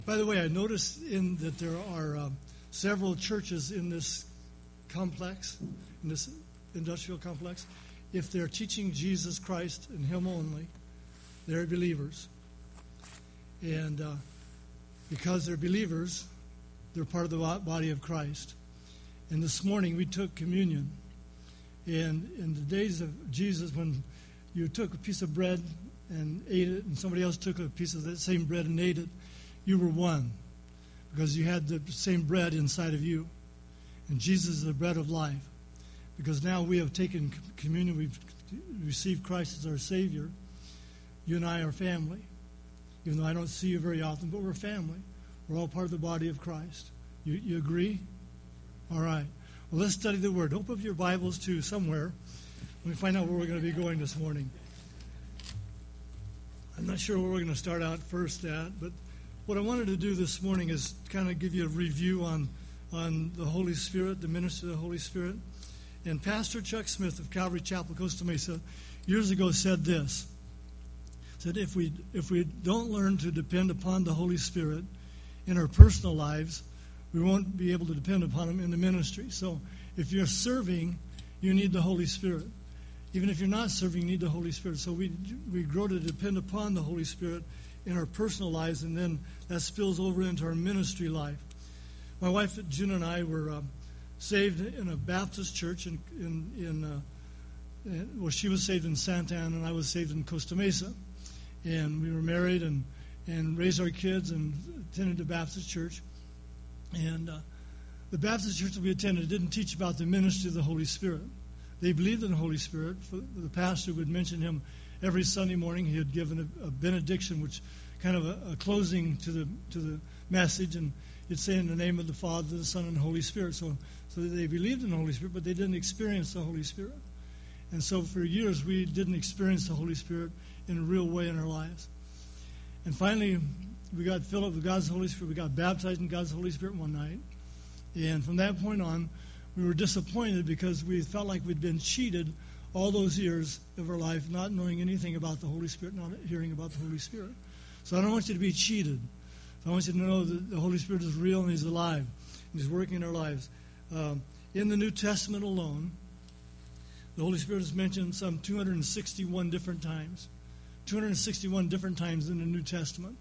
By the way, I noticed that there are several churches in this complex, in this industrial complex. If they're teaching Jesus Christ and Him only, they're believers. And because they're believers, they're part of the body of Christ. And this morning we took communion. And in the days of Jesus, when you took a piece of bread and ate it, and somebody else took a piece of that same bread and ate it, you were one, because you had the same bread inside of you. And Jesus is the bread of life. Because now we have taken communion, we've received Christ as our Savior. You and I are family. Even though I don't see you very often, but we're family. We're all part of the body of Christ. You agree? All right. Well, let's study the Word. Open up your Bibles to somewhere. Let me find out where we're going to be going this morning. I'm not sure where we're going to start out first at, but what I wanted to do this morning is kind of give you a review on the Holy Spirit, the ministry of the Holy Spirit. And Pastor Chuck Smith of Calvary Chapel, Costa Mesa, years ago said this. Said if we don't learn to depend upon the Holy Spirit in our personal lives, we won't be able to depend upon Him in the ministry. So if you're serving, you need the Holy Spirit. Even if you're not serving, you need the Holy Spirit. So we grow to depend upon the Holy Spirit in our personal lives, and then that spills over into our ministry life. My wife June and I were saved in a Baptist church well, she was saved in Santa Ana, and I was saved in Costa Mesa. And we were married and raised our kids and attended the Baptist church. And the Baptist church that we attended didn't teach about the ministry of the Holy Spirit. They believed in the Holy Spirit. The pastor would mention Him every Sunday morning. He had given a benediction, which kind of a closing to the message, and he'd say in the name of the Father, the Son, and the Holy Spirit. So they believed in the Holy Spirit, but they didn't experience the Holy Spirit. And so for years we didn't experience the Holy Spirit in a real way in our lives. And finally, we got filled up with God's Holy Spirit. We got baptized in God's Holy Spirit one night. And from that point on, we were disappointed because we felt like we'd been cheated all those years of our life, not knowing anything about the Holy Spirit, not hearing about the Holy Spirit. So I don't want you to be cheated. I want you to know that the Holy Spirit is real and He's alive. And He's working in our lives. In the New Testament alone, the Holy Spirit is mentioned some 261 different times. 261 different times in the New Testament.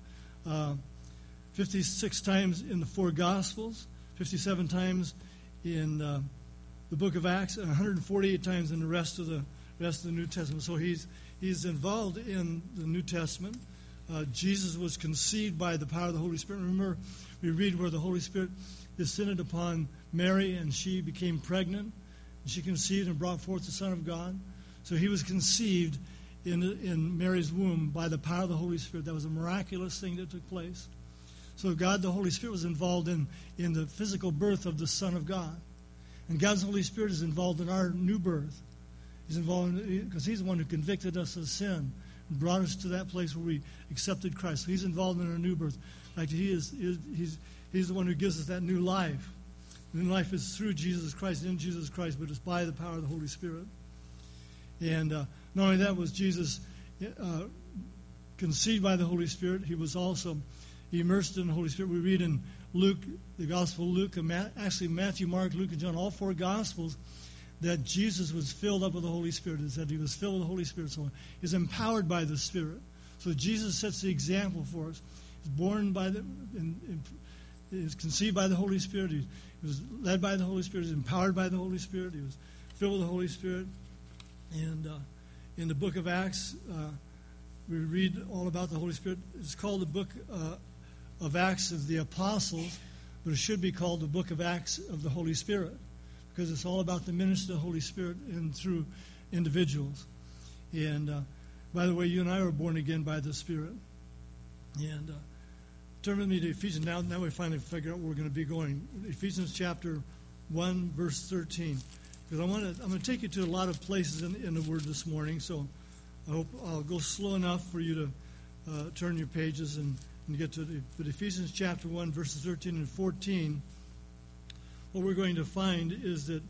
56 times in the four Gospels, 57 times in the book of Acts, and 148 times in the rest of the New Testament. So he's involved in the New Testament. Jesus was conceived by the power of the Holy Spirit. Remember, we read where the Holy Spirit descended upon Mary, and she became pregnant. And she conceived and brought forth the Son of God. So He was conceived in Mary's womb by the power of the Holy Spirit. That was a miraculous thing that took place. So God, the Holy Spirit, was involved in the physical birth of the Son of God. And God's Holy Spirit is involved in our new birth. He's involved because He's the one who convicted us of sin and brought us to that place where we accepted Christ. So He's involved in our new birth. In fact, He's the one who gives us that new life. The new life is through Jesus Christ, in Jesus Christ, but it's by the power of the Holy Spirit. And not only that was Jesus conceived by the Holy Spirit, He was also immersed in the Holy Spirit. We read in Luke, the Gospel of Luke, actually Matthew, Mark, Luke, and John, all four Gospels, that Jesus was filled up with the Holy Spirit. It said He was filled with the Holy Spirit. So He's empowered by the Spirit. So Jesus sets the example for us. He's born by He was conceived by the Holy Spirit. He was led by the Holy Spirit. He was empowered by the Holy Spirit. He was filled with the Holy Spirit. And in the book of Acts, we read all about the Holy Spirit. It's called the book of Acts of the Apostles, but it should be called the book of Acts of the Holy Spirit, because it's all about the ministry of the Holy Spirit and through individuals. And by the way, you and I were born again by the Spirit. And turn with me to Ephesians. Now we finally figure out where we're going to be going. Ephesians chapter 1, verse 13. Because I'm going to take you to a lot of places in the Word this morning, so I hope I'll go slow enough for you to turn your pages and get to it. But Ephesians chapter 1, verses 13 and 14, what we're going to find is that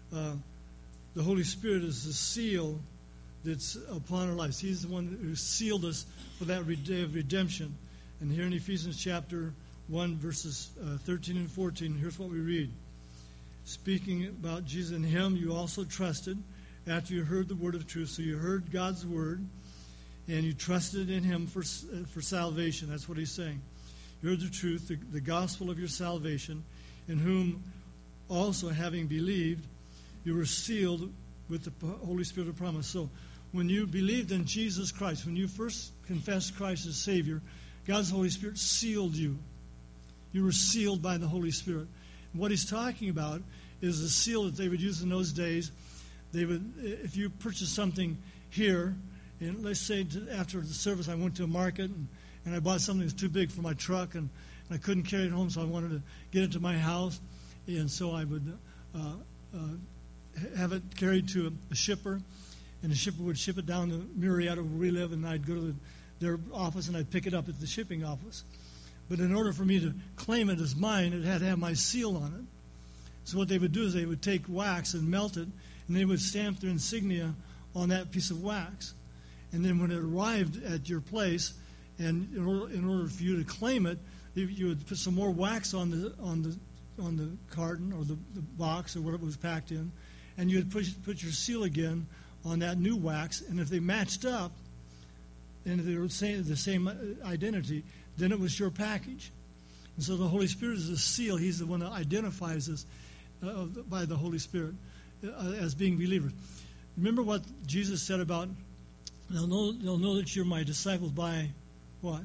the Holy Spirit is the seal that's upon our lives. He's the one who sealed us for that day of redemption. And here in Ephesians chapter 1, verses 13 and 14. Here's what we read. Speaking about Jesus, in him you also trusted after you heard the word of truth. So you heard God's word, and you trusted in him for salvation. That's what he's saying. You heard the truth, the gospel of your salvation, in whom also, having believed, you were sealed with the Holy Spirit of promise. So when you believed in Jesus Christ, when you first confessed Christ as Savior, God's Holy Spirit sealed you. You were sealed by the Holy Spirit. And what he's talking about is the seal that they would use in those days. They would, if you purchased something here, and let's say after the service I went to a market and I bought something that was too big for my truck and I couldn't carry it home, so I wanted to get it to my house. And so I would have it carried to a shipper, and the shipper would ship it down to Murrieta where we live, and I'd go to their office and I'd pick it up at the shipping office. But in order for me to claim it as mine, it had to have my seal on it. So what they would do is they would take wax and melt it, and they would stamp their insignia on that piece of wax. And then when it arrived at your place, and in order for you to claim it, you would put some more wax on the carton or the box or whatever it was packed in, and you would put your seal again on that new wax. And if they matched up, and if they were the same identity, then it was your package. And so the Holy Spirit is a seal. He's the one that identifies us by the Holy Spirit as being believers. Remember what Jesus said about, they'll know that you're my disciples by what?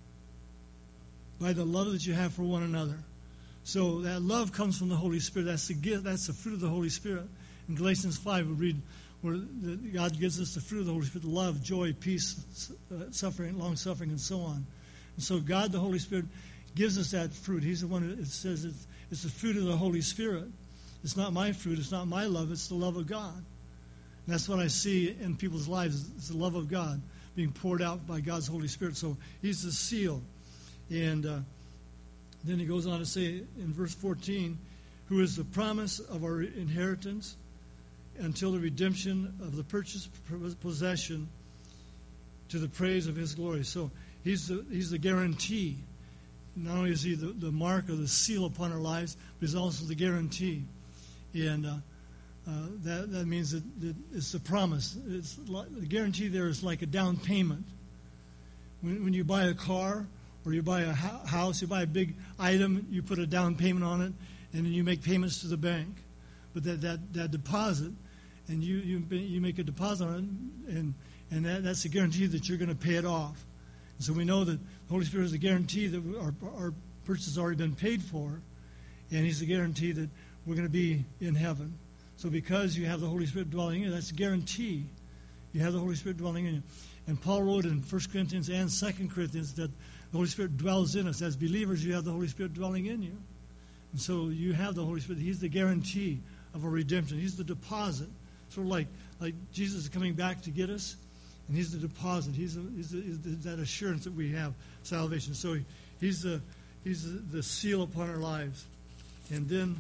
By the love that you have for one another. So that love comes from the Holy Spirit. That's the gift. That's the fruit of the Holy Spirit. In Galatians 5, we read where God gives us the fruit of the Holy Spirit: love, joy, peace, suffering, long-suffering, and so on. And so God, the Holy Spirit, gives us that fruit. He's the one that says it's the fruit of the Holy Spirit. It's not my fruit. It's not my love. It's the love of God. And that's what I see in people's lives. It's the love of God being poured out by God's Holy Spirit. So he's the seal. And then he goes on to say in verse 14, who is the promise of our inheritance until the redemption of the purchased possession to the praise of his glory. So he's the guarantee. Not only is he the mark or the seal upon our lives, but he's also the guarantee. And that means that it's the promise. The guarantee there is like a down payment. When you buy a car or you buy a house, you buy a big item, you put a down payment on it, and then you make payments to the bank. But that deposit, and you make a deposit on it, and that's a guarantee that you're going to pay it off. And so we know that the Holy Spirit is a guarantee that our purchase has already been paid for, and he's the guarantee that we're going to be in heaven. So because you have the Holy Spirit dwelling in you, that's a guarantee. You have the Holy Spirit dwelling in you. And Paul wrote in 1 Corinthians and 2 Corinthians that the Holy Spirit dwells in us. As believers, you have the Holy Spirit dwelling in you. And so you have the Holy Spirit. He's the guarantee of our redemption. He's the deposit. Sort of like Jesus is coming back to get us, and he's the deposit. He's that assurance that we have salvation. So he's the seal upon our lives. And then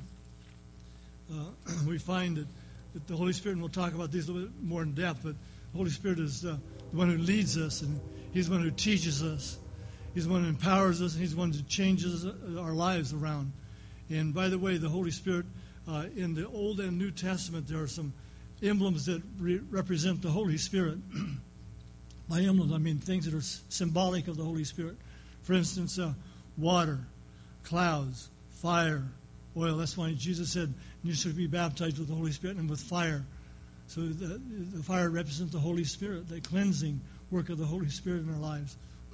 we find that the Holy Spirit, and we'll talk about these a little bit more in depth, but the Holy Spirit is the one who leads us, and he's the one who teaches us. He's the one who empowers us, and he's the one who changes our lives around. And by the way, the Holy Spirit, in the Old and New Testament, there are some emblems that represent the Holy Spirit. By emblems, I mean things that are symbolic of the Holy Spirit. For instance, water, clouds, fire, oil. That's why Jesus said, you should be baptized with the Holy Spirit and with fire. So the fire represents the Holy Spirit, the cleansing work of the Holy Spirit in our lives.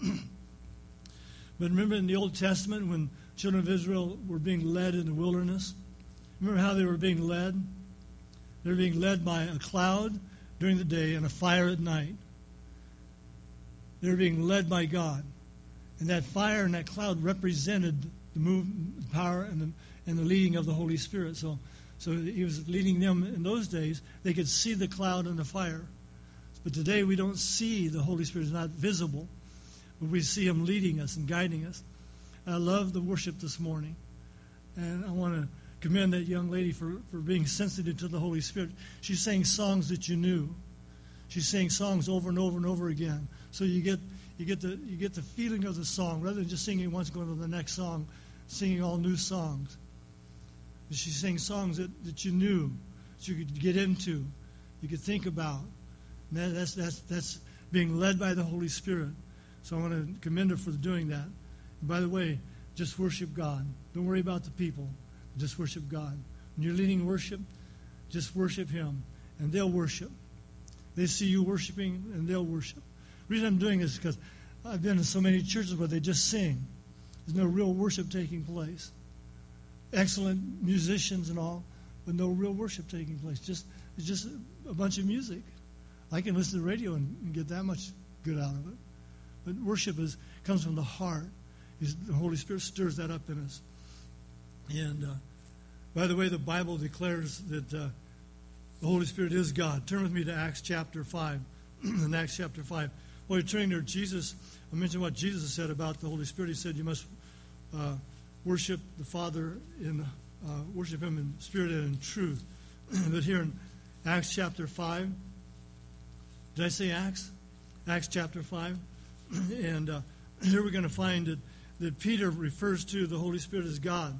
But remember in the Old Testament when children of Israel were being led in the wilderness? Remember how they were being led? They were being led by a cloud during the day and a fire at night. They were being led by God. And that fire and that cloud represented the power and the leading of the Holy Spirit. So he was leading them in those days. They could see the cloud and the fire. But today we don't see the Holy Spirit. It's not visible. But we see him leading us and guiding us. I love the worship this morning. And I want to commend that young lady for being sensitive to the Holy Spirit. She sang songs that you knew. She sang songs over and over and over again. So you get You get the feeling of the song rather than just singing once, going to the next song, singing all new songs. She sang songs that you knew, that you could get into, you could think about. And that's being led by the Holy Spirit. So I want to commend her for doing that. And by the way, just worship God. Don't worry about the people. Just worship God. When you're leading worship, just worship Him, and they'll worship. They see you worshiping, and they'll worship. The reason I'm doing this is because I've been in so many churches where they just sing. There's no real worship taking place. Excellent musicians and all, but no real worship taking place. It's just a bunch of music. I can listen to the radio and get that much good out of it. But worship comes from the heart. The Holy Spirit stirs that up in us. And by the way, the Bible declares that the Holy Spirit is God. Turn with me to Acts chapter 5. In Acts chapter 5. While you're turning there, I mentioned what Jesus said about the Holy Spirit. He said you must worship the Father worship Him in spirit and in truth. But here in Acts chapter 5, did I say Acts? Acts chapter 5. And here we're going to find that Peter refers to the Holy Spirit as God.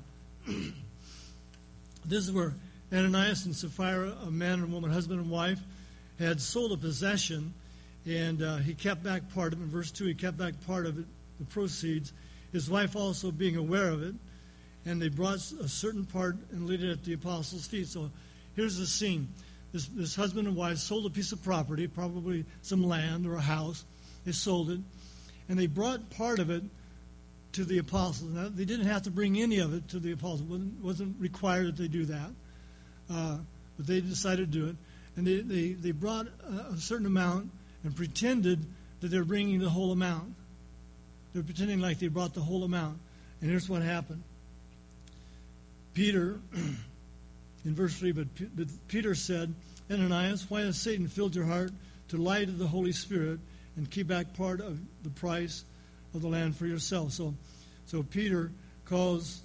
This is where Ananias and Sapphira, a man and woman, husband and wife, had sold a possession, and he kept back part of it. In verse 2, he kept back part of it, the proceeds. His wife also being aware of it, and they brought a certain part and laid it at the apostles' feet. So here's the scene. This husband and wife sold a piece of property, probably some land or a house. They sold it, and they brought part of it to the apostles. Now, they didn't have to bring any of it to the apostles. It wasn't required that they do that. But they decided to do it. And they brought a certain amount and pretended that they were bringing the whole amount. They were pretending like they brought the whole amount. And here's what happened. Peter, in verse 3, but Peter said, Ananias, why has Satan filled your heart to lie to the Holy Spirit and keep back part of the price of the land for yourself? So Peter calls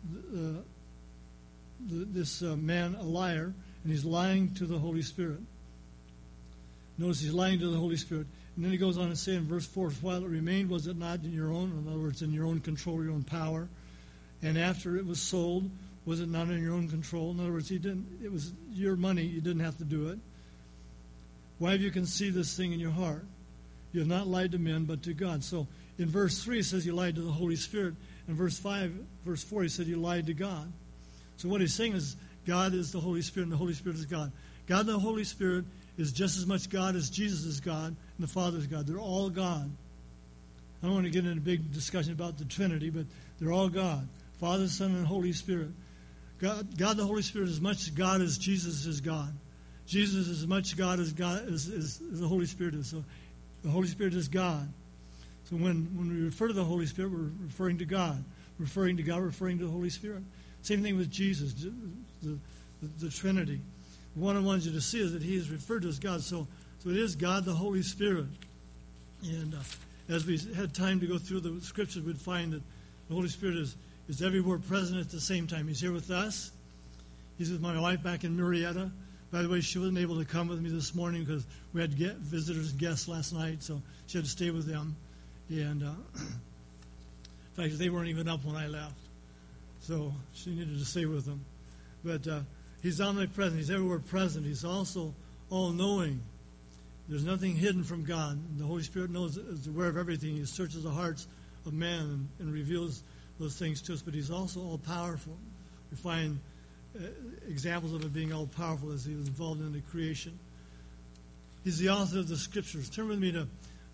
this man a liar, and he's lying to the Holy Spirit. Notice he's lying to the Holy Spirit. And then he goes on to say in verse 4, while it remained, was it not in your own, in other words, in your own control, your own power? And after it was sold, was it not in your own control? In other words, it was your money, you didn't have to do it. Why have you conceived this thing in your heart? You have not lied to men, but to God. So in verse 3, it says you lied to the Holy Spirit. In verse 4, he said you lied to God. So what he's saying is God is the Holy Spirit, and the Holy Spirit is God. God and the Holy Spirit is just as much God as Jesus is God, and the Father is God. They're all God. I don't want to get into a big discussion about the Trinity, but they're all God. Father, Son, and Holy Spirit. God the Holy Spirit is as much God as Jesus is God. Jesus is as much God as the Holy Spirit is. So the Holy Spirit is God. So when we refer to the Holy Spirit, we're referring to God. Referring to God, referring to the Holy Spirit. Same thing with Jesus, the Trinity. What I wanted you to see is that He is referred to as God. So it is God, the Holy Spirit. And as we had time to go through the Scriptures, we'd find that the Holy Spirit is everywhere present at the same time. He's here with us. He's with my wife back in Murrieta. By the way, she wasn't able to come with me this morning because we had visitors and guests last night, so she had to stay with them. And in fact, they weren't even up when I left. So she needed to stay with them. But He's omnipresent. He's everywhere present. He's also all-knowing. There's nothing hidden from God. The Holy Spirit is aware of everything. He searches the hearts of man and reveals those things to us. But He's also all-powerful. We find examples of it being all-powerful as He was involved in the creation. He's the author of the Scriptures. Turn with me to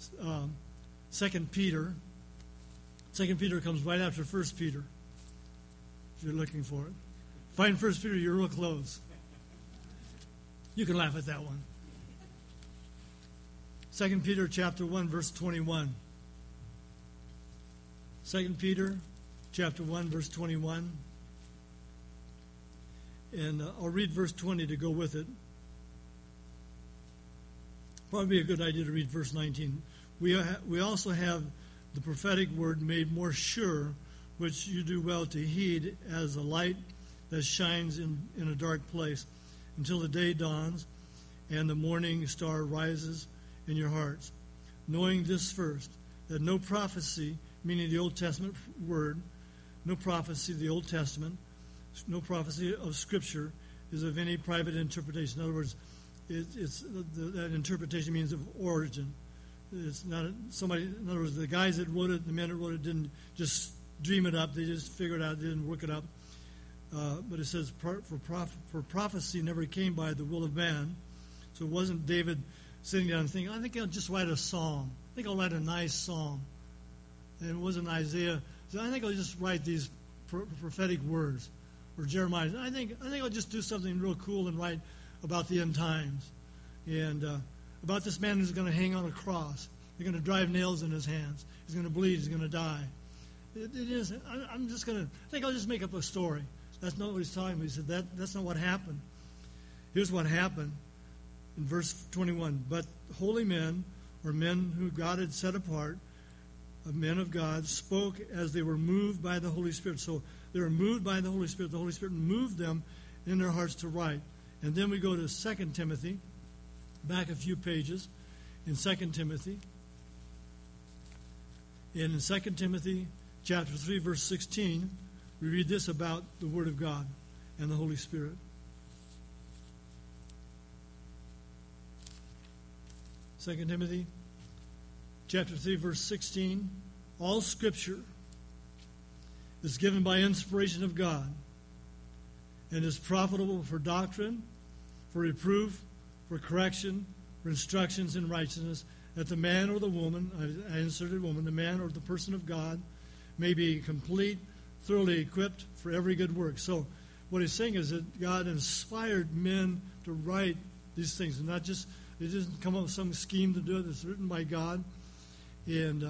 2 Peter. 2 Peter comes right after 1 Peter, if you're looking for it. Find 1 Peter, you're real close. You can laugh at that one. 2 Peter chapter 1, verse 21. 2 Peter chapter 1, verse 21. And I'll read verse 20 to go with it. Probably be a good idea to read verse 19. We also have the prophetic word made more sure, which you do well to heed as a light that shines in a dark place until the day dawns and the morning star rises in your hearts. Knowing this first, that no prophecy, meaning the Old Testament word, no prophecy of the Old Testament, no prophecy of Scripture is of any private interpretation. In other words, that interpretation means of origin. It's not somebody. In other words, the guys that wrote it, the men that wrote it, didn't just dream it up. They just figured it out. They didn't work it up. But it says for prophecy never came by the will of man. So it wasn't David sitting down and thinking, I think I'll just write a psalm. I think I'll write a nice psalm. And it wasn't Isaiah. So I think I'll just write these prophetic words. Or Jeremiah. I think I'll just do something real cool and write about the end times. And about this man who's going to hang on a cross. They're going to drive nails in his hands. He's going to bleed. He's going to die. It is. I'm just going to. I think I'll just make up a story. That's not what he's talking about. He said that's not what happened. Here's what happened in verse 21. But holy men, or men who God had set apart, men of God, spoke as they were moved by the Holy Spirit. So they were moved by the Holy Spirit. The Holy Spirit moved them in their hearts to write. And then we go to 2 Timothy, back a few pages, in 2 Timothy. And in 2 Timothy chapter 3, verse 16, we read this about the Word of God and the Holy Spirit. 2 Timothy chapter 3, verse 16, all Scripture is given by inspiration of God and is profitable for doctrine, for reproof, for correction, for instructions in righteousness, that the man or the woman, I inserted woman, the man or the person of God may be complete, thoroughly equipped for every good work. So what he's saying is that God inspired men to write these things, and not just, it doesn't come up with some scheme to do it. It's written by God. And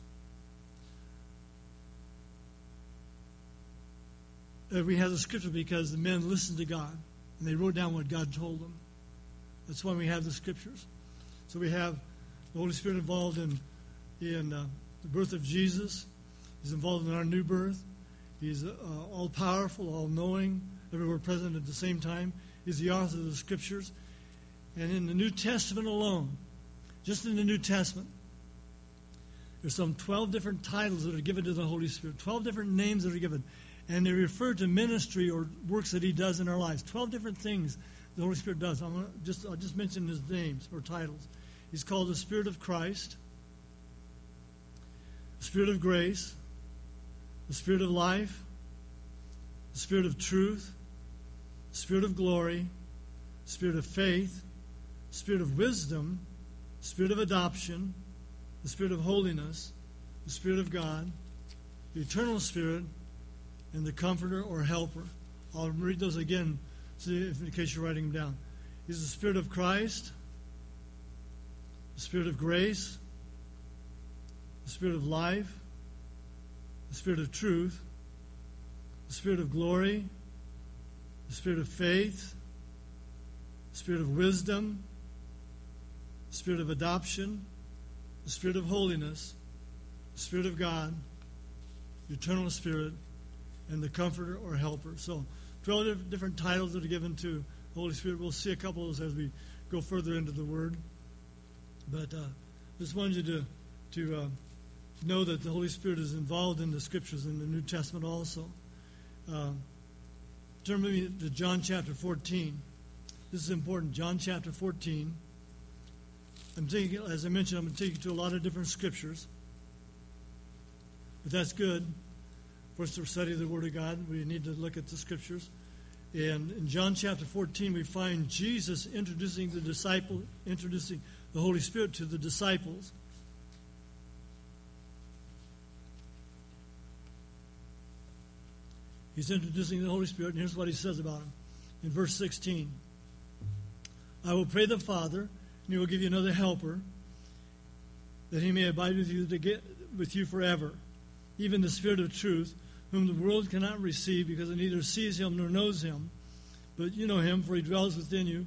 we have the Scripture because the men listened to God, and they wrote down what God told them. That's why we have the Scriptures. So we have the Holy Spirit involved in the birth of Jesus. He's involved in our new birth. He's all-powerful, all-knowing, everywhere present at the same time. He's the author of the Scriptures. And in the New Testament alone, just in the New Testament, there's some 12 different titles that are given to the Holy Spirit, 12 different names that are given. And they refer to ministry or works that he does in our lives. 12 different things the Holy Spirit does. I'll just mention his names or titles. He's called the Spirit of Christ, the Spirit of grace, the Spirit of life, the Spirit of truth, the Spirit of glory, the Spirit of faith, the Spirit of wisdom, the Spirit of adoption, the Spirit of holiness, the Spirit of God, the eternal Spirit, and the Comforter or Helper. I'll read those again in case you're writing them down. He's the Spirit of Christ, the Spirit of grace, the Spirit of life, the Spirit of truth, the Spirit of glory, the Spirit of faith, the Spirit of wisdom, the Spirit of adoption, the Spirit of holiness, the Spirit of God, the eternal Spirit, and the Comforter or Helper. So 12 different titles that are given to the Holy Spirit. We'll see a couple of those as we go further into the Word. But just wanted you to know that the Holy Spirit is involved in the Scriptures in the New Testament also. Turn with me to John chapter 14. This is important. John chapter 14. As I mentioned, I'm going to take you to a lot of different Scriptures. But that's good. For us to study the Word of God, we need to look at the Scriptures. And in John chapter 14, we find Jesus introducing the Holy Spirit to the disciples. He's introducing the Holy Spirit, and here's what he says about him. In verse 16, I will pray the Father, and he will give you another helper, that he may abide with you forever, even the Spirit of truth, whom the world cannot receive, because it neither sees him nor knows him. But you know him, for he dwells within you,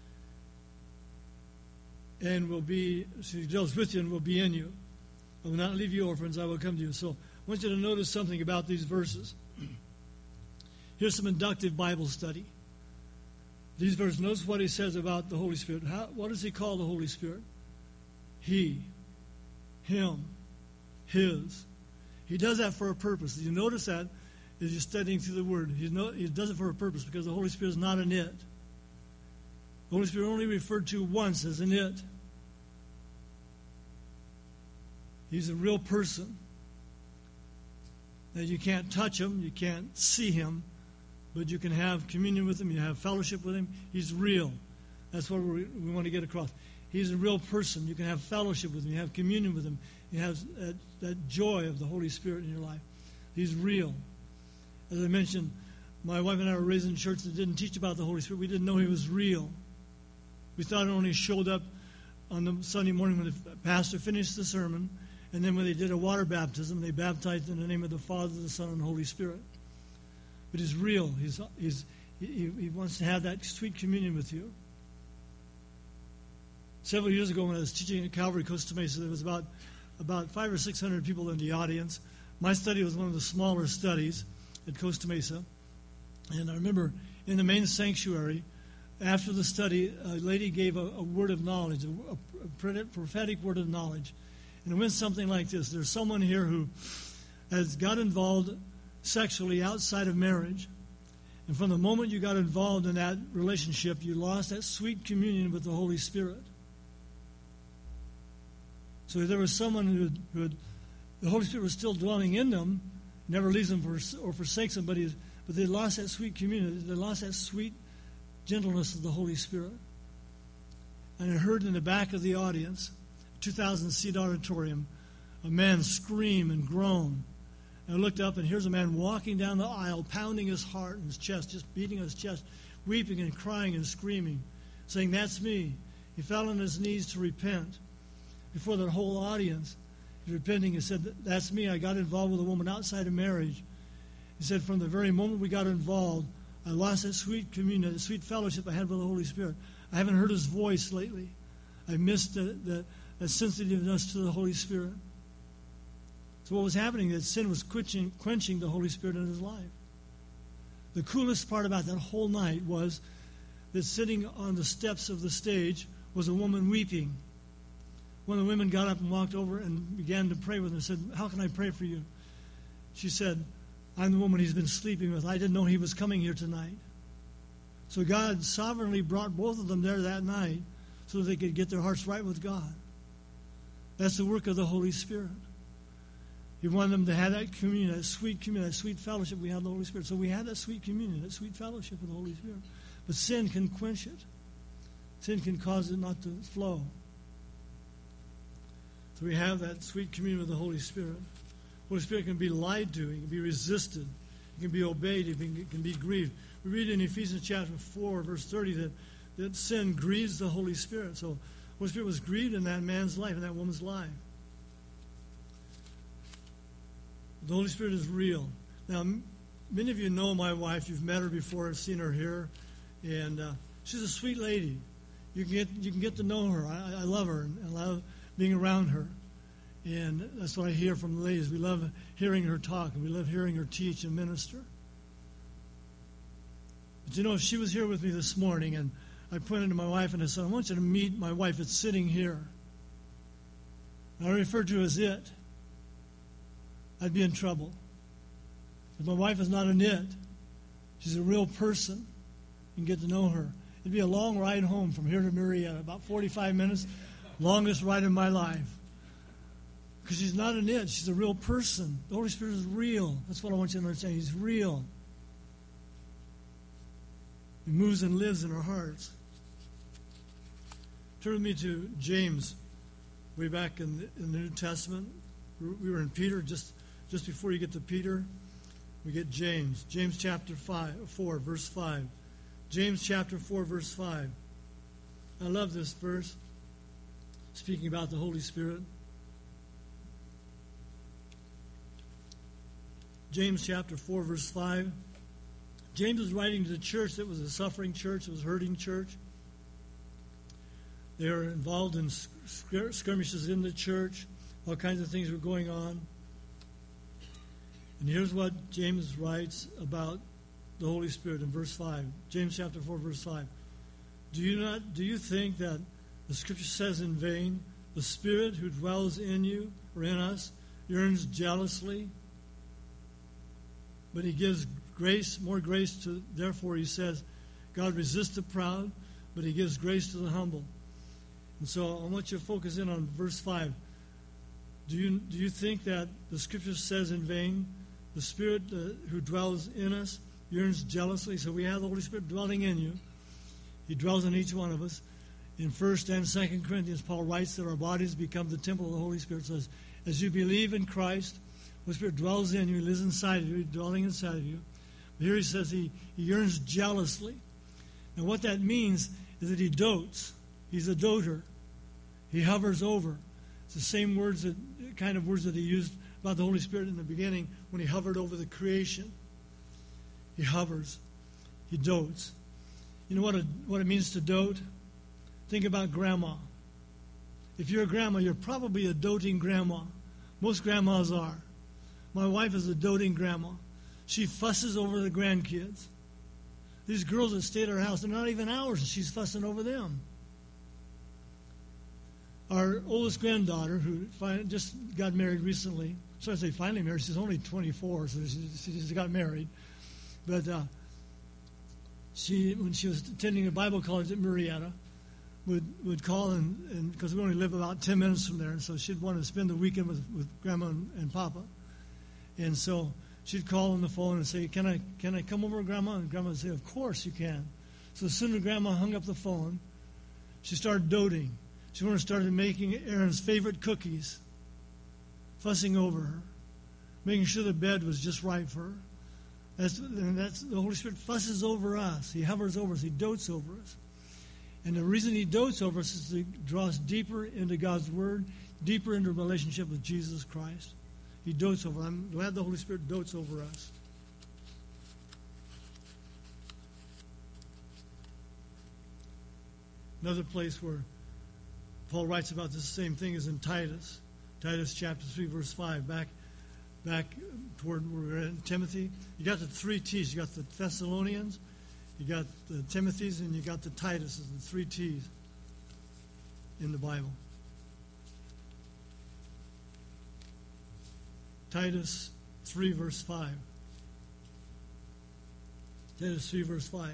and he dwells with you and will be in you. I will not leave you orphans, I will come to you. So I want you to notice something about these verses. Here's some inductive Bible study. These verses, notice what he says about the Holy Spirit. What does he call the Holy Spirit? He, him, His. He does that for a purpose. You notice that as you're studying through the Word. He does it for a purpose because the Holy Spirit is not an it. The Holy Spirit only referred to once as an it. He's a real person. That you can't touch him, you can't see him, but you can have communion with him, you have fellowship with him. He's real. That's what we want to get across. He's a real person. You can have fellowship with him, you have communion with him. You have that joy of the Holy Spirit in your life. He's real. As I mentioned, my wife and I were raised in a church that didn't teach about the Holy Spirit. We didn't know he was real. We thought it only showed up on the Sunday morning when the pastor finished the sermon, and then when they did a water baptism, they baptized in the name of the Father, the Son, and the Holy Spirit. But he's real. He wants to have that sweet communion with you. Several years ago when I was teaching at Calvary, Costa Mesa, there was about 500 or 600 people in the audience. My study was one of the smaller studies at Costa Mesa. And I remember in the main sanctuary, after the study, a lady gave a word of knowledge, a prophetic word of knowledge. And it went something like this. There's someone here who has got involved sexually outside of marriage. And from the moment you got involved in that relationship, you lost that sweet communion with the Holy Spirit. So if there was someone who the Holy Spirit was still dwelling in them, never leaves them or forsakes them, but they lost that sweet communion. They lost that sweet gentleness of the Holy Spirit. And I heard in the back of the audience, 2,000-seat auditorium, a man scream and groan. And I looked up, and here's a man walking down the aisle, pounding his heart and his chest, just beating his chest, weeping and crying and screaming, saying, "That's me." He fell on his knees to repent. Before the whole audience, he's repenting. He said, "That's me. I got involved with a woman outside of marriage." He said, "From the very moment we got involved, I lost that sweet communion, that sweet fellowship I had with the Holy Spirit. I haven't heard his voice lately. I missed the sensitiveness to the Holy Spirit." So what was happening is sin was quenching the Holy Spirit in his life. The coolest part about that whole night was that sitting on the steps of the stage was a woman weeping. One of the women got up and walked over and began to pray with him and said, "How can I pray for you?" She said, "I'm the woman he's been sleeping with. I didn't know he was coming here tonight." So God sovereignly brought both of them there that night so that they could get their hearts right with God. That's the work of the Holy Spirit. He wanted them to have that communion, that sweet fellowship we have with the Holy Spirit. So we had that sweet communion, that sweet fellowship with the Holy Spirit. But sin can quench it. Sin can cause it not to flow. So we have that sweet communion with the Holy Spirit. The Holy Spirit can be lied to. It can be resisted. It can be obeyed. It can be grieved. We read in Ephesians chapter 4, verse 30, that sin grieves the Holy Spirit. So the Holy Spirit was grieved in that man's life, in that woman's life. The Holy Spirit is real. Now, many of you know my wife. You've met her before, seen her here. And she's a sweet lady. You can get to know her. I love her, and I love being around her. And that's what I hear from the ladies. We love hearing her talk, and we love hearing her teach and minister. But you know, she was here with me this morning, and I pointed to my wife and I said, "I want you to meet my wife that's sitting here." And I referred to her as it. I'd be in trouble. If my wife is not an it, she's a real person. You can get to know her. It'd be a long ride home from here to Marietta, about 45 minutes, longest ride in my life. Because she's not an it, she's a real person. The Holy Spirit is real. That's what I want you to understand. He's real. He moves and lives in our hearts. Turn with me to James, way back in the New Testament. We were in Peter. Just before you get to Peter, we get James. James chapter 4, verse 5. James chapter 4, verse 5. I love this verse, speaking about the Holy Spirit. James chapter 4, verse 5. James was writing to the church that was a suffering church, it was a hurting church. They were involved in skirmishes in the church. All kinds of things were going on. And here's what James writes about the Holy Spirit in verse 5. James chapter 4, verse 5. Do you think that the Scripture says in vain, the Spirit who dwells in you or in us yearns jealously, but he gives grace, more grace to, therefore he says, God resists the proud, but he gives grace to the humble. And so I want you to focus in on verse 5. Do you think that the Scripture says in vain, the Spirit who dwells in us yearns jealously? So we have the Holy Spirit dwelling in you. He dwells in each one of us. In 1 and 2 Corinthians, Paul writes that our bodies become the temple of the Holy Spirit. So as you believe in Christ, the Holy Spirit dwells in you, lives inside of you, dwelling inside of you. But here he says he yearns jealously. And what that means is that he dotes. He's a doter. He hovers over. It's the same kind of words that he used about the Holy Spirit in the beginning when he hovered over the creation. He hovers. He dotes. You know what it means to dote? Think about grandma. If you're a grandma, you're probably a doting grandma. Most grandmas are. My wife is a doting grandma. She fusses over the grandkids. These girls that stay at her house, they're not even ours, and she's fussing over them. Our oldest granddaughter, who just got married recently, so I say finally married, she's only 24, so she just got married. But when she was attending a Bible college at Marietta, would call and because we only live about 10 minutes from there, and so she'd want to spend the weekend with Grandma and Papa. And so she'd call on the phone and say, Can I come over, Grandma? And Grandma would say, of course you can. So as soon as Grandma hung up the phone, she started doting. She wanted to start making Aaron's favorite cookies, fussing over her, making sure the bed was just right for her. That's the Holy Spirit fusses over us. He hovers over us. He dotes over us. And the reason he dotes over us is to draw us deeper into God's Word, deeper into a relationship with Jesus Christ. He dotes over us. I'm glad the Holy Spirit dotes over us. Another place where Paul writes about this same thing is in Titus. Titus chapter 3, verse 5. Back toward where we're in Timothy. You got the three T's. You got the Thessalonians, you got the Timothys, and you got the Tituses, the three T's in the Bible. Titus 3, verse 5. Titus 3, verse 5.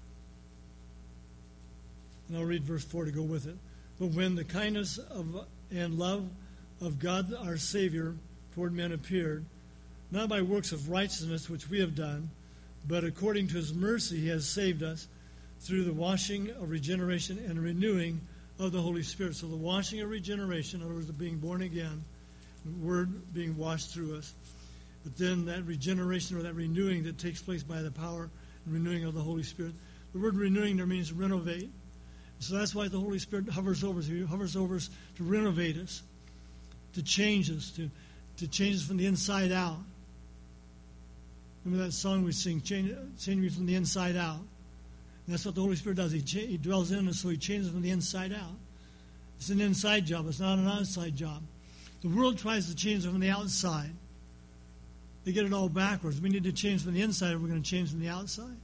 And I'll read verse 4 to go with it. But when the kindness and love of God our Savior toward men appeared, not by works of righteousness which we have done, but according to his mercy he has saved us through the washing of regeneration and renewing of the Holy Spirit. So the washing of regeneration, in other words, the being born again, the Word being washed through us. But then that regeneration or that renewing that takes place by the power and renewing of the Holy Spirit. The word renewing there means renovate. So that's why the Holy Spirit hovers over us. He hovers over us to renovate us, to change us, to change us from the inside out. Remember that song we sing, change me from the inside out. And that's what the Holy Spirit does. He dwells in us, so he changes from the inside out. It's an inside job. It's not an outside job. The world tries to change from the outside. They get it all backwards. We need to change from the inside, or we're going to change from the outside.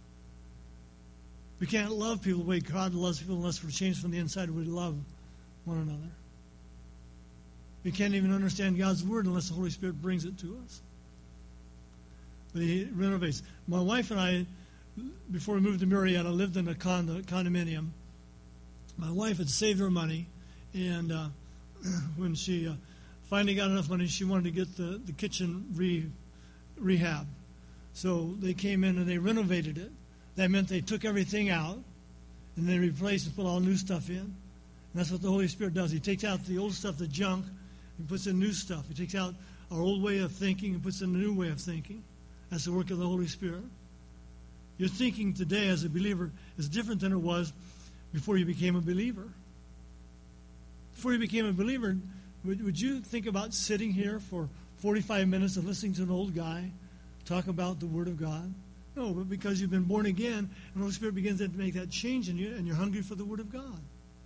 We can't love people the way God loves people unless we're changed from the inside. We love one another. We can't even understand God's Word unless the Holy Spirit brings it to us. But he renovates. My wife and I, before we moved to Marietta, lived in a condominium. My wife had saved her money, and when she finally got enough money, she wanted to get the kitchen rehab. So they came in and they renovated it. That meant they took everything out, and they replaced and put all new stuff in. And that's what the Holy Spirit does. He takes out the old stuff, the junk, and puts in new stuff. He takes out our old way of thinking and puts in a new way of thinking. That's the work of the Holy Spirit. Your thinking today as a believer is different than it was before you became a believer. Before you became a believer, would you think about sitting here for 45 minutes and listening to an old guy talk about the Word of God? No, but because you've been born again, and the Holy Spirit begins to make that change in you, and you're hungry for the Word of God.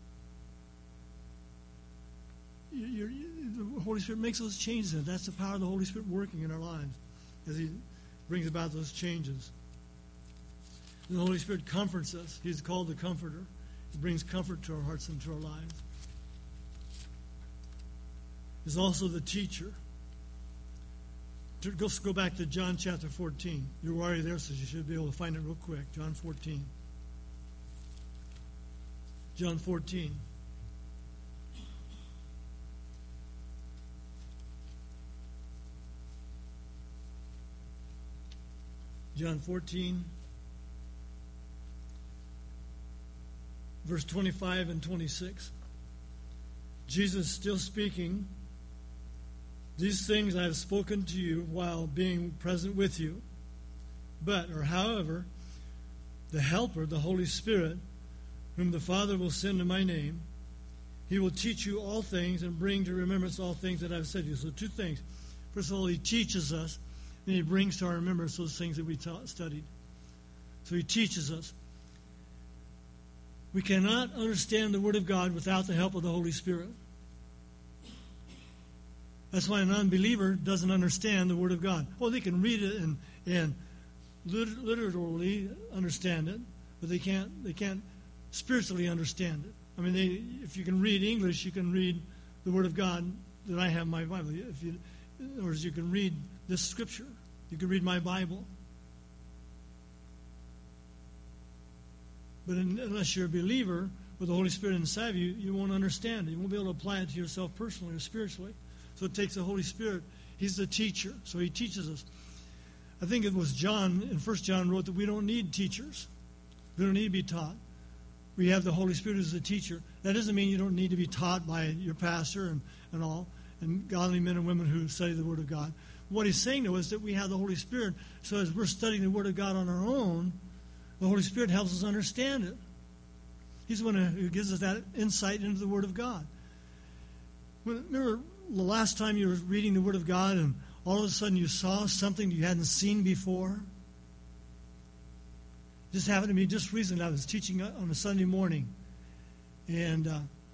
The Holy Spirit makes those changes. And that's the power of the Holy Spirit working in our lives as he brings about those changes. And the Holy Spirit comforts us. He's called the Comforter. He brings comfort to our hearts and to our lives. He's also the teacher. Let's go back to John chapter 14. You're already there, so you should be able to find it real quick. John 14. John 14. John 14, verse 25 and 26. Jesus still speaking. These things I have spoken to you while being present with you. But, or however, the Helper, the Holy Spirit, whom the Father will send in my name, he will teach you all things and bring to remembrance all things that I've said to you. So two things. First of all, he teaches us, and he brings to our remembrance those things that we studied. So he teaches us. We cannot understand the Word of God without the help of the Holy Spirit. That's why an unbeliever doesn't understand the Word of God. Well, they can read it and literally understand it, but they can't spiritually understand it. I mean, if you can read English, you can read the Word of God that I have in my Bible. In other words, you can read this Scripture. You can read my Bible. But unless you're a believer with the Holy Spirit inside of you, you won't understand it. You won't be able to apply it to yourself personally or spiritually. So it takes the Holy Spirit. He's the teacher, so he teaches us. I think it was John, in 1 John, wrote that we don't need teachers. We don't need to be taught. We have the Holy Spirit as the teacher. That doesn't mean you don't need to be taught by your pastor and all, and godly men and women who study the Word of God. What he's saying to us is that we have the Holy Spirit, so as we're studying the Word of God on our own, the Holy Spirit helps us understand it. He's the one who gives us that insight into the Word of God. Remember the last time you were reading the Word of God and all of a sudden you saw something you hadn't seen before? It just happened to me just recently. I was teaching on a Sunday morning, and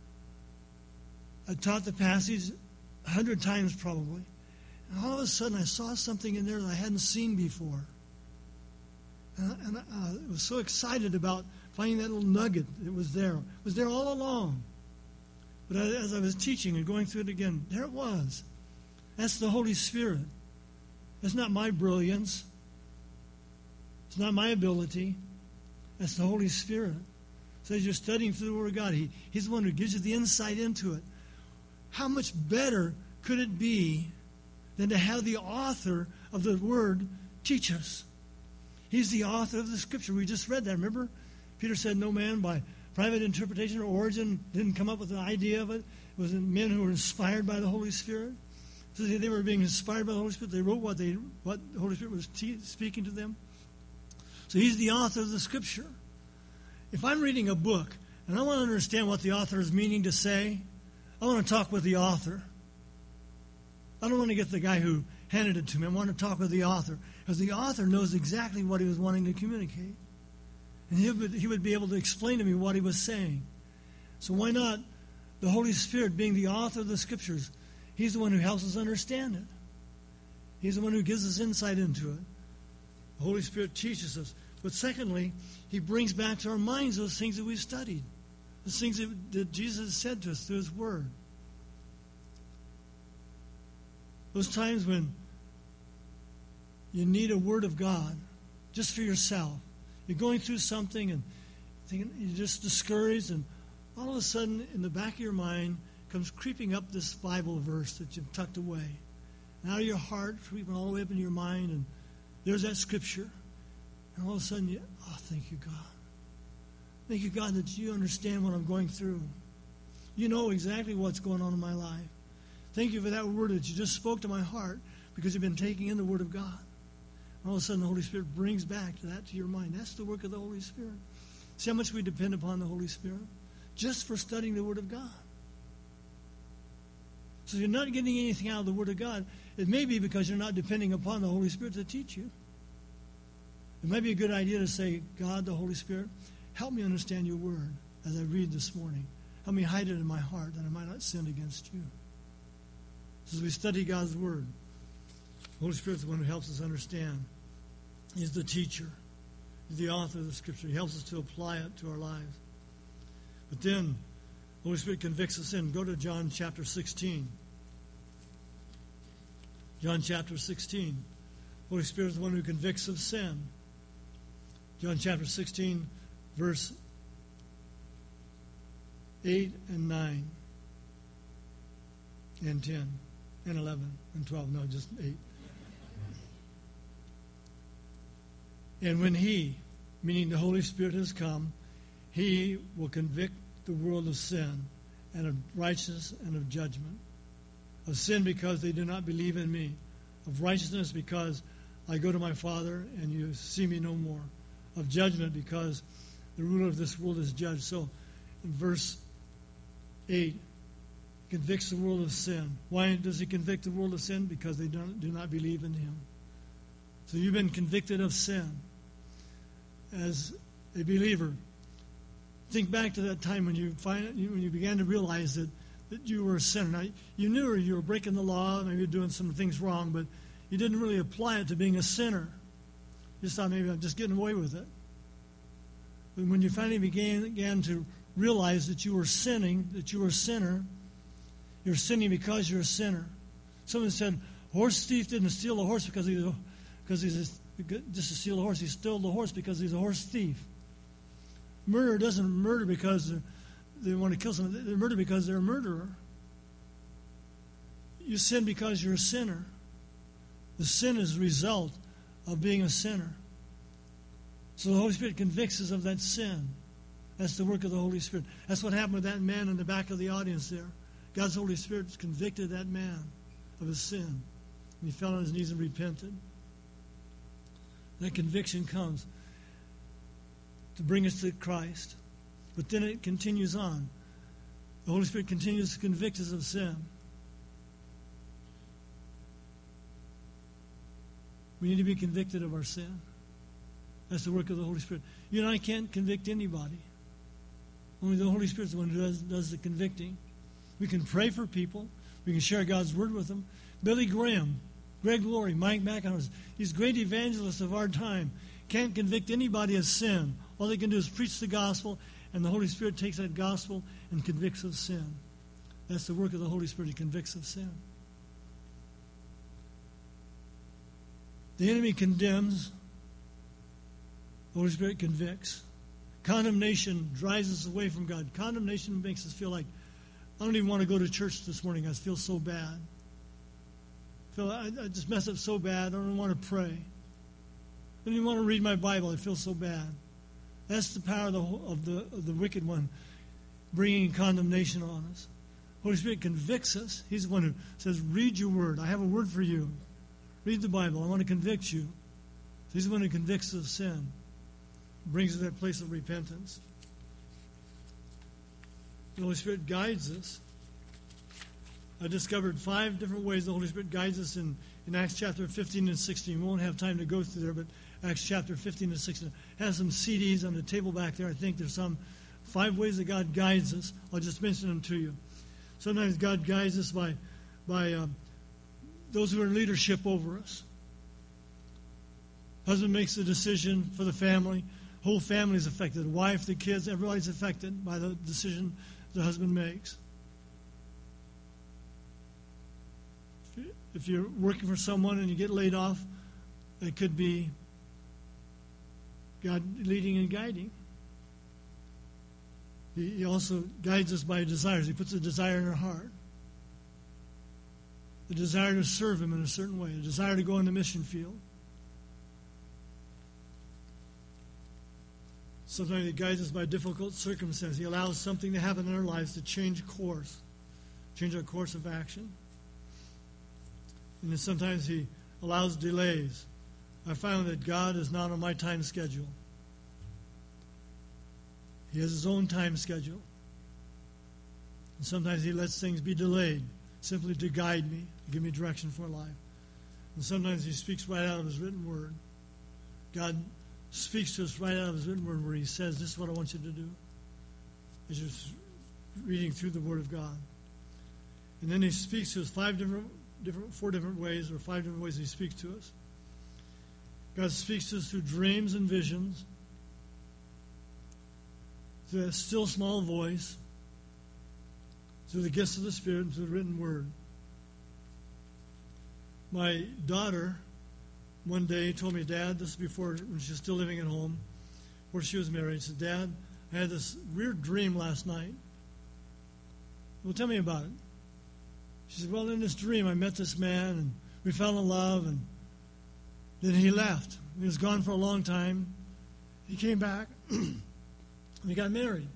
I taught the passage 100 times probably. And all of a sudden I saw something in there that I hadn't seen before. And I was so excited about finding that little nugget that was there. It was there all along. But as I was teaching and going through it again, there it was. That's the Holy Spirit. That's not my brilliance. It's not my ability. That's the Holy Spirit. So as you're studying through the Word of God, He's the one who gives you the insight into it. How much better could it be than to have the author of the Word teach us? He's the author of the Scripture. We just read that, remember? Peter said, no man by private interpretation or origin didn't come up with an idea of it. It was men who were inspired by the Holy Spirit. So they were being inspired by the Holy Spirit. They wrote what the Holy Spirit was speaking to them. So he's the author of the Scripture. If I'm reading a book and I want to understand what the author is meaning to say, I want to talk with the author. I don't want to get the guy who handed it to me. I want to talk with the author, because the author knows exactly what he was wanting to communicate. And he would be able to explain to me what he was saying. So why not the Holy Spirit, being the author of the Scriptures? He's the one who helps us understand it. He's the one who gives us insight into it. The Holy Spirit teaches us. But secondly, he brings back to our minds those things that we've studied. Those things that Jesus said to us through his Word. Those times when you need a Word of God just for yourself. You're going through something and thinking, you're just discouraged, and all of a sudden in the back of your mind comes creeping up this Bible verse that you've tucked away. And out of your heart, creeping all the way up into your mind, and there's that Scripture. And all of a sudden, thank you, God. Thank you, God, that you understand what I'm going through. You know exactly what's going on in my life. Thank you for that word that you just spoke to my heart, because you've been taking in the Word of God. All of a sudden, the Holy Spirit brings back that to your mind. That's the work of the Holy Spirit. See how much we depend upon the Holy Spirit just for studying the Word of God. So if you're not getting anything out of the Word of God, it may be because you're not depending upon the Holy Spirit to teach you. It might be a good idea to say, God, the Holy Spirit, help me understand your Word as I read this morning. Help me hide it in my heart that I might not sin against you. So as we study God's Word, the Holy Spirit is the one who helps us understand. He's the teacher. He's the author of the Scripture. He helps us to apply it to our lives. But then the Holy Spirit convicts us in. Go to John chapter 16. John chapter 16. Holy Spirit is the one who convicts of sin. John chapter 16, verse 8 and 9 and 10 and 11 and 12. No, just 8. And when He, meaning the Holy Spirit, has come, He will convict the world of sin and of righteousness and of judgment. Of sin because they do not believe in me. Of righteousness because I go to my Father and you see me no more. Of judgment because the ruler of this world is judged. So in verse 8, convicts the world of sin. Why does He convict the world of sin? Because they do not believe in Him. So you've been convicted of sin. As a believer, think back to that time when you began to realize that you were a sinner. Now, you knew you were breaking the law, maybe you're doing some things wrong, but you didn't really apply it to being a sinner. You just thought maybe I'm just getting away with it. But when you finally began to realize that you were sinning, that you were a sinner, you're sinning because you're a sinner. Someone said, horse thief didn't steal a horse because he's just to steal a horse. He stole the horse because he's a horse thief. Murderer doesn't murder because they want to kill someone. They murder because they're a murderer. You sin because you're a sinner. The sin is a result of being a sinner. So the Holy Spirit convicts us of that sin. That's the work of the Holy Spirit. That's what happened with that man in the back of the audience there. God's Holy Spirit convicted that man of his sin. And he fell on his knees and repented. That conviction comes to bring us to Christ. But then it continues on. The Holy Spirit continues to convict us of sin. We need to be convicted of our sin. That's the work of the Holy Spirit. You and I can't convict anybody. Only the Holy Spirit is the one who does the convicting. We can pray for people. We can share God's Word with them. Billy Graham, Greg Laurie, Mike McIntyre, these great evangelists of our time can't convict anybody of sin. All they can do is preach the gospel, and the Holy Spirit takes that gospel and convicts of sin. That's the work of the Holy Spirit. He convicts of sin. The enemy condemns. The Holy Spirit convicts. Condemnation drives us away from God. Condemnation makes us feel like, I don't even want to go to church this morning. I feel so bad. I just messed up so bad. I don't even want to pray. I don't even want to read my Bible. I feel so bad. That's the power of the wicked one bringing condemnation on us. Holy Spirit convicts us. He's the one who says, read your word. I have a word for you. Read the Bible. I want to convict you. He's the one who convicts us of sin. Brings us to that place of repentance. The Holy Spirit guides us. I discovered 5 different ways the Holy Spirit guides us in Acts chapter 15 and 16. We won't have time to go through there, but Acts chapter 15 and 16 has some CDs on the table back there. I think there's some 5 ways that God guides us. I'll just mention them to you. Sometimes God guides us by those who are in leadership over us. Husband makes the decision for the family. Whole family is affected. The wife, the kids, everybody's affected by the decision the husband makes. If you're working for someone and you get laid off, it could be God leading and guiding. He also guides us by desires. He puts a desire in our heart. The desire to serve Him in a certain way. A desire to go in the mission field. Sometimes He guides us by difficult circumstances. He allows something to happen in our lives to change course. Change our course of action. And then sometimes He allows delays. I found that God is not on my time schedule. He has His own time schedule. And sometimes He lets things be delayed simply to guide me, to give me direction for life. And sometimes He speaks right out of His written word. God speaks to us right out of His written word where He says, this is what I want you to do. As you're reading through the Word of God. And then He speaks to us 4 different ways, or 5 different ways He speaks to us. God speaks to us through dreams and visions, through a still small voice, through the gifts of the Spirit, and through the written word. My daughter one day told me, Dad, this is before when she was still living at home, before she was married, she said, Dad, I had this weird dream last night. Well, tell me about it. She said, well, in this dream, I met this man, and we fell in love, and then he left. He was gone for a long time. He came back, and we got married.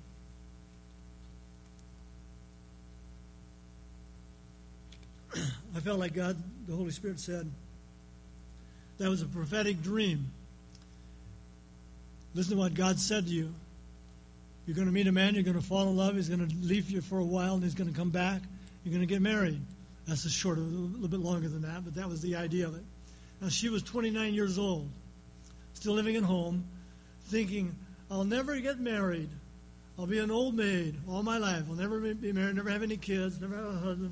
I felt like God, the Holy Spirit said, that was a prophetic dream. Listen to what God said to you. You're going to meet a man, you're going to fall in love, he's going to leave you for a while, and he's going to come back. You're going to get married. That's a short, a little bit longer than that, but that was the idea of it. Now, she was 29 years old, still living at home, thinking, I'll never get married. I'll be an old maid all my life. I'll never be married, never have any kids, never have a husband.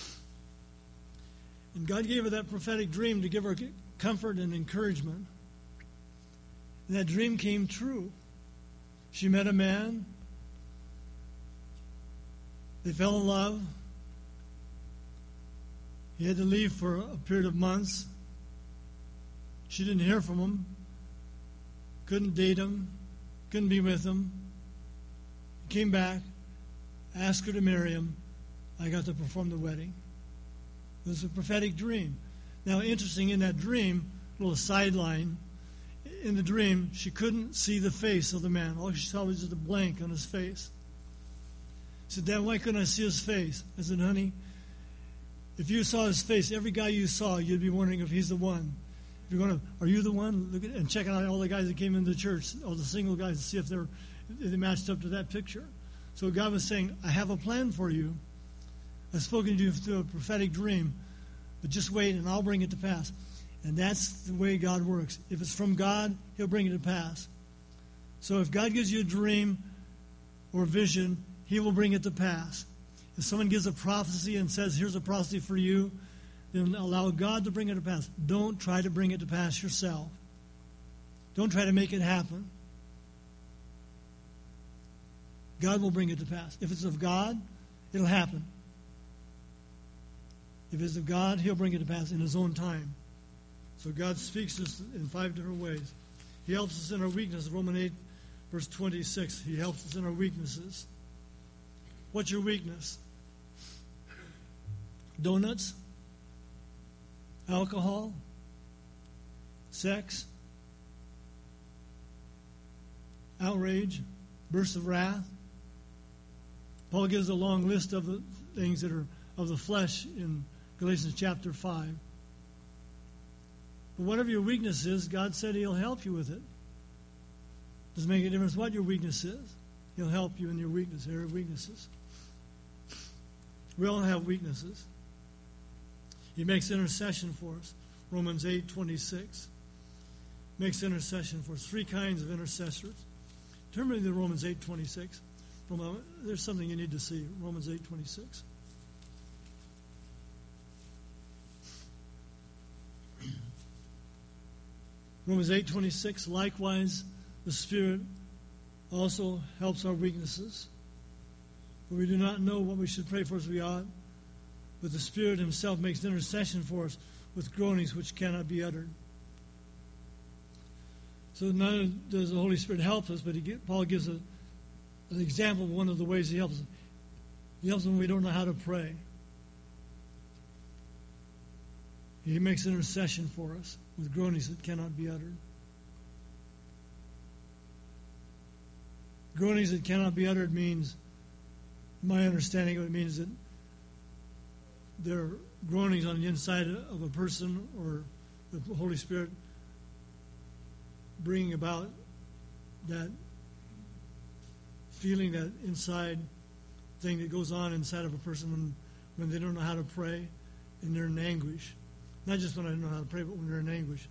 And God gave her that prophetic dream to give her comfort and encouragement. And that dream came true. She met a man. They fell in love. He had to leave for a period of months. She didn't hear from him. Couldn't date him. Couldn't be with him. He came back, asked her to marry him. I got to perform the wedding. It was a prophetic dream. Now, interesting, in that dream, a little sideline, in the dream, she couldn't see the face of the man. All she saw was just a blank on his face. She said, Dad, why couldn't I see his face? I said, honey, if you saw his face, every guy you saw, you'd be wondering if he's the one. If you're going to, are you the one? Look at and check out all the guys that came into the church, all the single guys, to see if they matched up to that picture. So God was saying, I have a plan for you. I've spoken to you through a prophetic dream, but just wait and I'll bring it to pass. And that's the way God works. If it's from God, He'll bring it to pass. So if God gives you a dream or vision, He will bring it to pass. If someone gives a prophecy and says, here's a prophecy for you, then allow God to bring it to pass. Don't try to bring it to pass yourself. Don't try to make it happen. God will bring it to pass. If it's of God, it'll happen. If it's of God, He'll bring it to pass in His own time. So God speaks to us in 5 different ways. He helps us in our weaknesses. Romans 8, verse 26. He helps us in our weaknesses. What's your weakness? Donuts? Alcohol? Sex? Outrage? Bursts of wrath? Paul gives a long list of the things that are of the flesh in Galatians chapter 5. But whatever your weakness is, God said He'll help you with it. Doesn't make a difference what your weakness is. He'll help you in your weakness, area of weaknesses. We all have weaknesses. He makes intercession for us. Romans 8:26 makes intercession for us. 3 kinds of intercessors. Turn me to Romans 8:26. There's something you need to see. Romans 8:26. Romans 8:26, likewise, the Spirit also helps our weaknesses. For we do not know what we should pray for as we ought, but the Spirit Himself makes intercession for us with groanings which cannot be uttered. So not only does the Holy Spirit help us, but Paul gives an example of one of the ways He helps us. He helps us when we don't know how to pray. He makes intercession for us with groanings that cannot be uttered. Groanings that cannot be uttered means, my understanding of it means that there are groanings on the inside of a person, or the Holy Spirit bringing about that feeling, that inside thing that goes on inside of a person when they don't know how to pray and they're in anguish. Not just when I don't know how to pray, but when they're in anguish.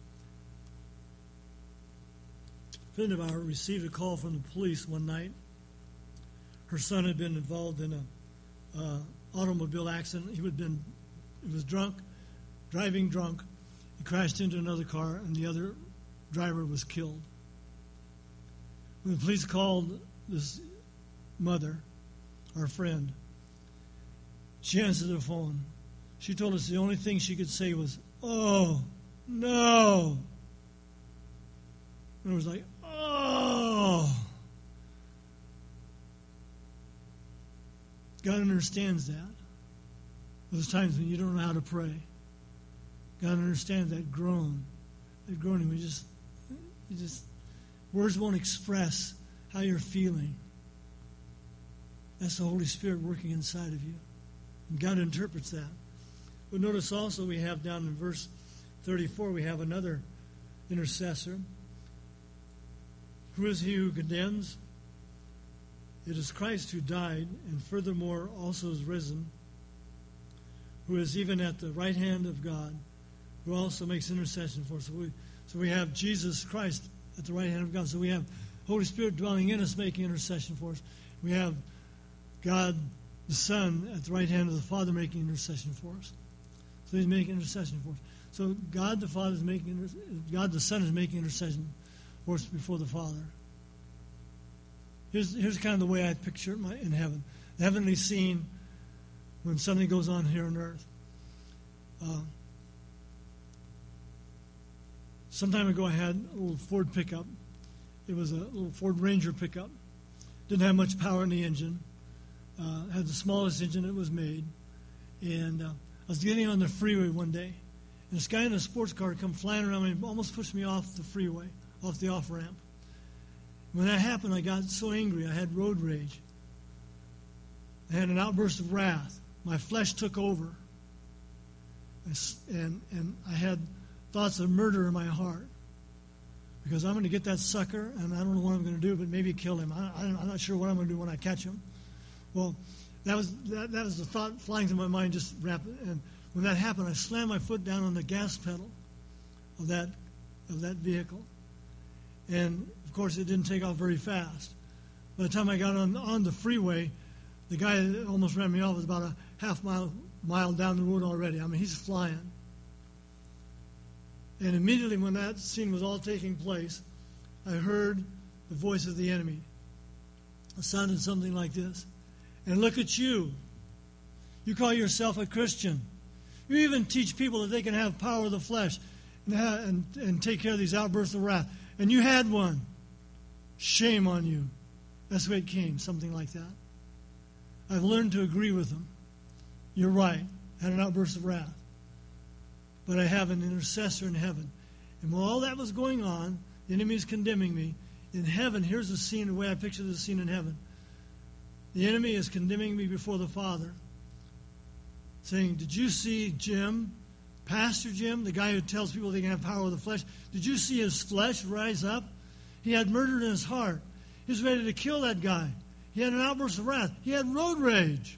A friend of ours received a call from the police one night. Her son had been involved in an automobile accident. He was drunk, driving drunk. He crashed into another car, and the other driver was killed. When the police called this mother, our friend, she answered the phone. She told us the only thing she could say was, oh, no. And it was like, oh. God understands that. Those times when you don't know how to pray. God understands that groan. That groaning, you just, words won't express how you're feeling. That's the Holy Spirit working inside of you. And God interprets that. But notice also we have down in verse 34, we have another intercessor. Who is he who condemns? It is Christ who died, and furthermore also is risen, who is even at the right hand of God, who also makes intercession for us. So we have Jesus Christ at the right hand of God. So we have Holy Spirit dwelling in us, making intercession for us. We have God the Son at the right hand of the Father making intercession for us. So he's making intercession for us. So God the Father is God the Son is making intercession for us before the Father. Here's kind of the way I picture it in heaven. The heavenly scene when something goes on here on earth. Some time ago I had a little Ford pickup. It was a little Ford Ranger pickup. Didn't have much power in the engine. Had the smallest engine that was made. And I was getting on the freeway one day. And this guy in a sports car come flying around me and almost pushed me off the freeway, off the off-ramp. When that happened, I got so angry. I had road rage. I had an outburst of wrath. My flesh took over. And I had thoughts of murder in my heart. Because I'm going to get that sucker, and I don't know what I'm going to do, but maybe kill him. I'm not sure what I'm going to do when I catch him. Well, that was the thought flying through my mind just rapid. And when that happened, I slammed my foot down on the gas pedal of that vehicle. And, of course, it didn't take off very fast. By the time I got on the freeway, the guy that almost ran me off was about a half mile down the road already. I mean, he's flying. And immediately when that scene was all taking place, I heard the voice of the enemy. It sounded something like this. And look at you. You call yourself a Christian. You even teach people that they can have power of the flesh and take care of these outbursts of wrath. And you had one. Shame on you. That's the way it came, something like that. I've learned to agree with them. You're right. I had an outburst of wrath. But I have an intercessor in heaven. And while all that was going on, the enemy is condemning me. In heaven, here's the scene, the way I picture the scene in heaven. The enemy is condemning me before the Father, saying, did you see Jim, Pastor Jim, the guy who tells people they can have power of the flesh? Did you see his flesh rise up? He had murder in his heart. He was ready to kill that guy. He had an outburst of wrath. He had road rage.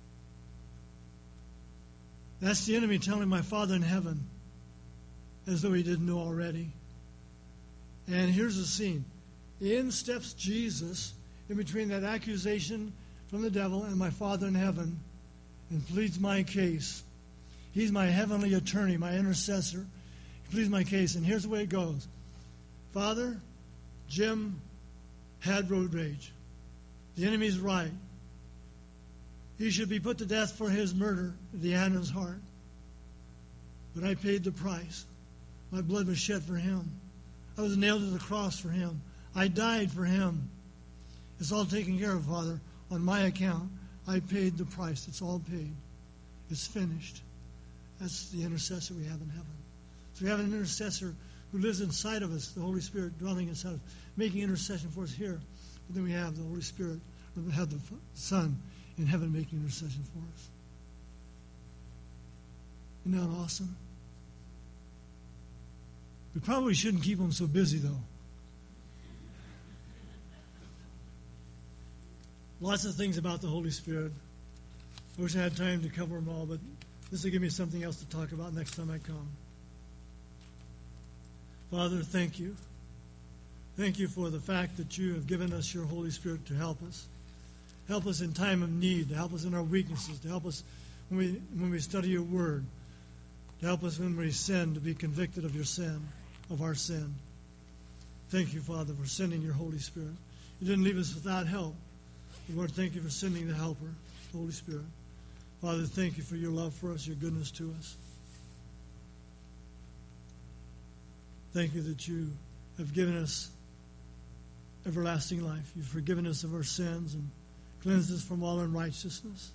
That's the enemy telling my Father in heaven, as though he didn't know already. And here's the scene. In steps Jesus, in between that accusation from the devil and my Father in heaven, and pleads my case. He's my heavenly attorney, my intercessor. He pleads my case. And here's the way it goes. Father, Jim had road rage. The enemy's right. He should be put to death for his murder that he had in his heart. But I paid the price. My blood was shed for him. I was nailed to the cross for him. I died for him. It's all taken care of, Father. On my account, I paid the price. It's all paid. It's finished. That's the intercessor we have in heaven. So we have an intercessor who lives inside of us, the Holy Spirit dwelling inside of us, making intercession for us here. But then we have the Holy Spirit, or we have the Son in heaven making intercession for us. Isn't that awesome? We probably shouldn't keep them so busy, though. Lots of things about the Holy Spirit. I wish I had time to cover them all, but this will give me something else to talk about next time I come. Father, thank you. Thank you for the fact that you have given us your Holy Spirit to help us. Help us in time of need, to help us in our weaknesses, to help us when we study your word, to help us when we sin, to be convicted of your sin, of our sin. Thank you, Father, for sending your Holy Spirit. You didn't leave us without help. Lord, thank you for sending the helper, the Holy Spirit. Father, thank you for your love for us, your goodness to us. Thank you that you have given us everlasting life. You've forgiven us of our sins and cleansed us from all unrighteousness.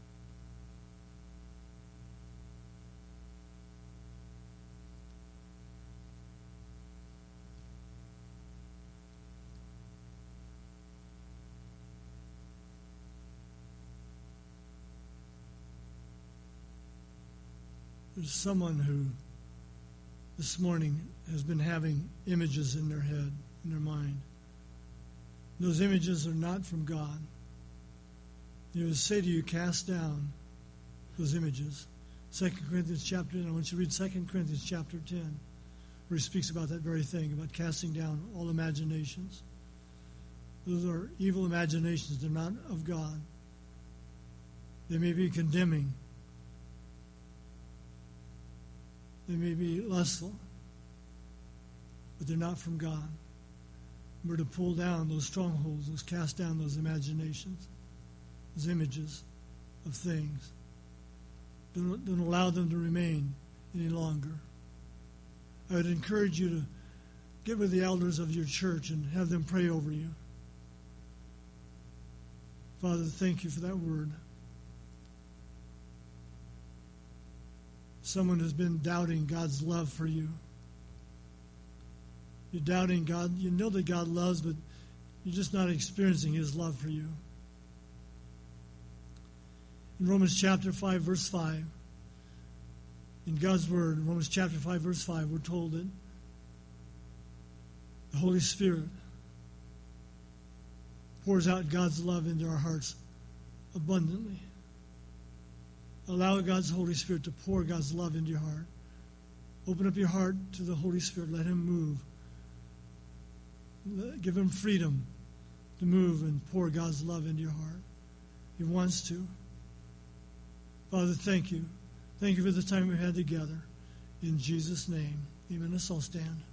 There's someone who this morning has been having images in their head, in their mind. Those images are not from God. You would say to you, cast down those images. 2 Corinthians chapter 10. I want you to read 2 Corinthians chapter 10, where he speaks about that very thing, about casting down all imaginations. Those are evil imaginations. They're not of God. They may be condemning. They may be lustful, but they're not from God. We're to pull down those strongholds, cast down those imaginations, those images of things. Don't allow them to remain any longer. I would encourage you to get with the elders of your church and have them pray over you. Father, thank you for that word. Someone has been doubting God's love for you. You're doubting God. You know that God loves, but you're just not experiencing his love for you. In Romans chapter 5, verse 5, in God's word, in Romans chapter 5, verse 5, we're told that the Holy Spirit pours out God's love into our hearts abundantly. Allow God's Holy Spirit to pour God's love into your heart. Open up your heart to the Holy Spirit. Let him move. Give him freedom to move and pour God's love into your heart. He wants to. Father, thank you. Thank you for the time we had together. In Jesus' name, amen. Let's all stand.